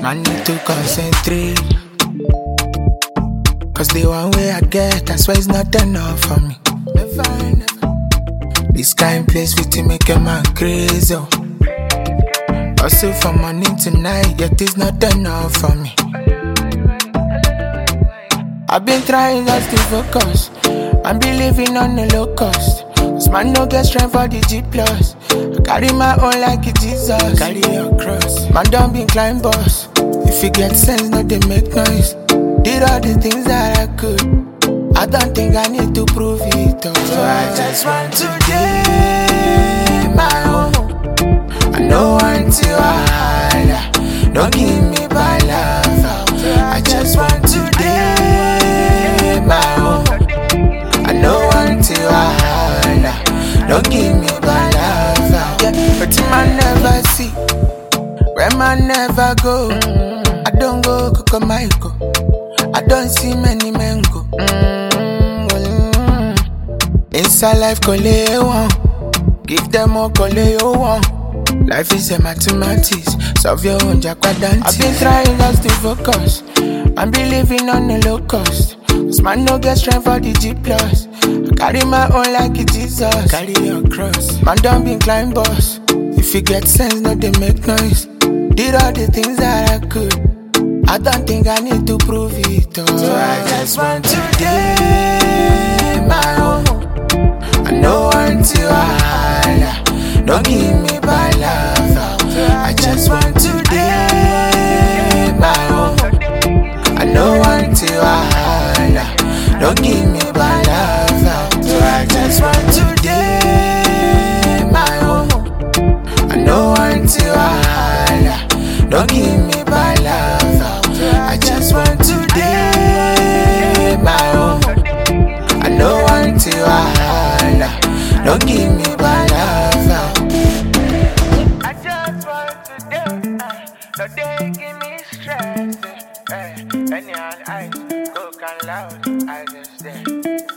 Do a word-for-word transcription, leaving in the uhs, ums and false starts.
Man need to concentrate. Cause the one way I get, I swear it's not enough for me. Never, never. This kind place fit to make a man crazy. Oh. Also for money tonight, yet it's not enough for me. I've been trying just to focus. I'm believing on the low cost. Cause man no get strength for the G plus. I carry my own like it Jesus. Carry your cross. Man don't be climb boss. If you get sense, no they make noise. Did all the things that I could. I don't think I need to prove it all. So I just want to get my own. I know until I holler. Don't give me bad love. I just want to get my own. I know until I holler. Don't give me bad love. Yeah, but man never see. Where man never go. I don't go Coco Michael. I don't see many men go. Mm, mm. Inside life, call it one. Give them all, call it one. Life is a mathematics. Solve your own jacquardante. I've been trying just to focus. I'm believing on the low cost. Cause man no get strength for the G plus. I carry my own like it Jesus. Carry your cross. Man don't be climb boss. If you get sense, no they make noise. Did all the things that I could. I don't think I need to prove it all. So I just want to get my own. I know until I holler. Don't give me bad love. I just want to get my own. I know until I holler. Don't give me bad love. So I just want to get my own. I know until I holler. Don't give me bad love. I just want to get my own. I know until I holler. Don't give me bad love. I just want to do, uh, no they give me stress. Uh, any on ice, coke and loud, I just stay.